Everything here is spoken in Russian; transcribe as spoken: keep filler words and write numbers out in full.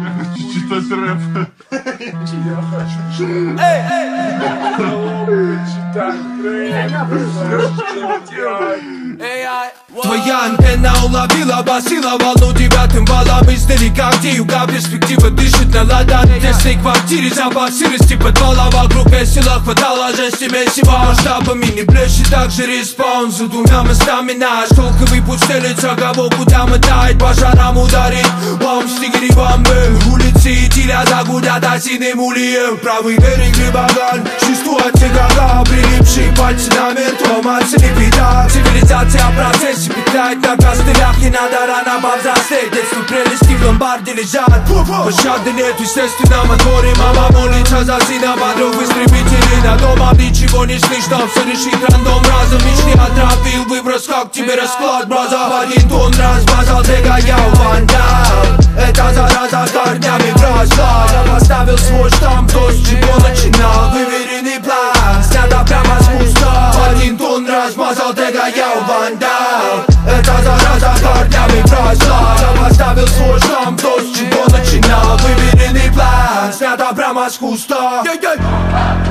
Читать рэп. Я хочу читать рэп. Твоя антенна уловила, басила волну девятым валом издалека, где юга перспектива дышит на ладан. В тесной квартире запах сырости подвала, вокруг весело хватало жести месива. Масштабами не блещет также респаун за двумя мостами наш. Толковый путь стелится, кого куда мотает, пожаром ударит. Вам стигери бомбы, улицы идиля загудят осиным ульем. Правый берег Лебаган, чувствует тягага, прилипшие пальцы на мертвом отцепита. Цивилизация в процессе питает на костылях, не надо рано повзрослеть. Детство прелести в ломбарде лежат, пощады нет, естественно, моторе. Мама молится за сына, подруг истребителей. На домом ничего не слышно, все решит рандом разом. Меч не отравил, выброс, как тебе расклад, браза. В один тон размазал, тега я вандал. Это зараза корнями вросла. Я поставил свой штамп, то с чего начинал. Выверенный план, снято прямо с куста. В один тон размазал, тега я вандал. Это зараза корнями вросла. Я поставил свой штамп, то с чего начинал. Выверенный план, снято прямо с куста.